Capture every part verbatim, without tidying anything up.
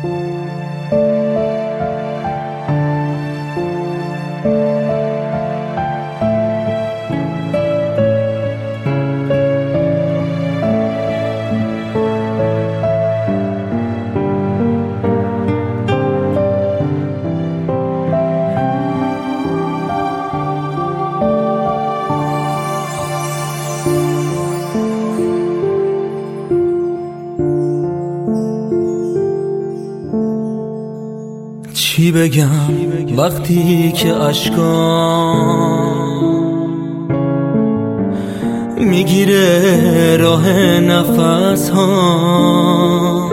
چی بگم وقتی که اشکام میگیره راه نفس ها،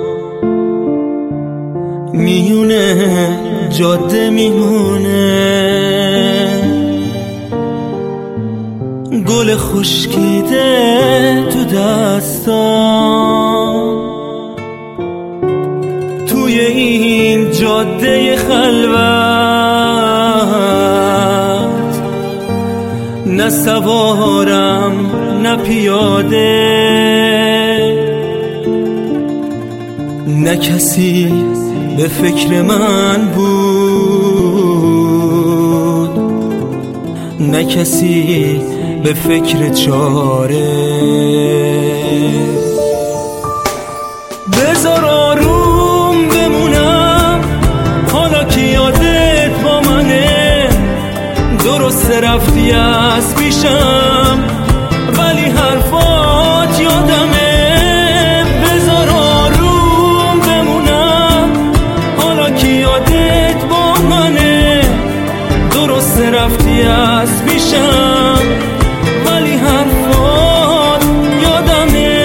میونه جاده میمونه گل خشکیده تو دستام، توی این جاده خلوت نه سوارم نه پیاده، نه کسی به فکر من بود، نه کسی به فکر چاره. بذار آروم بمونم حالا که یادت با منه، درست رفتی از پیشم ولی حرفات یادمه. بذار آروم بمونم حالا که یادت با منه، درست رفتی از پیشم ولی حرفات یادمه.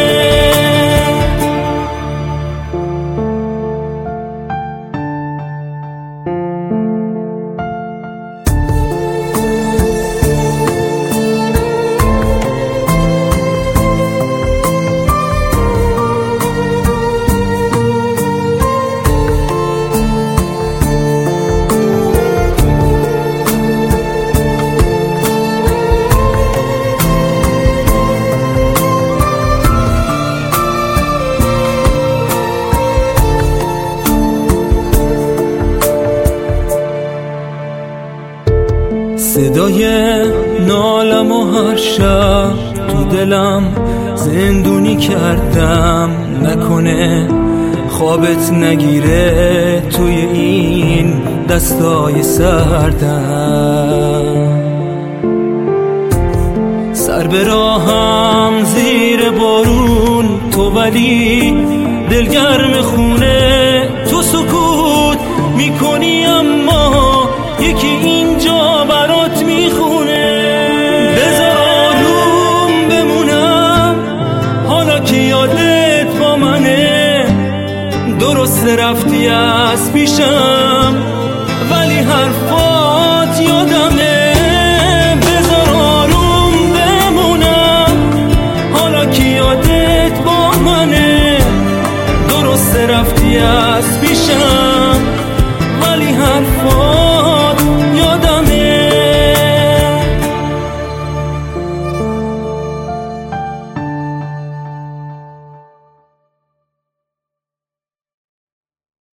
صدای نالم و هر شب تو دلم زندونی کردم، نکنه خوابت نگیره توی این دستای سردم. سر به راهم زیر بارون تو ولی دلگرم خونه، تو سکوت میکنی اما یکی اینجا برات میخونه. بذار آروم بمونم حالا که یادت با منه، درست رفتی از پیشم ولی حرفا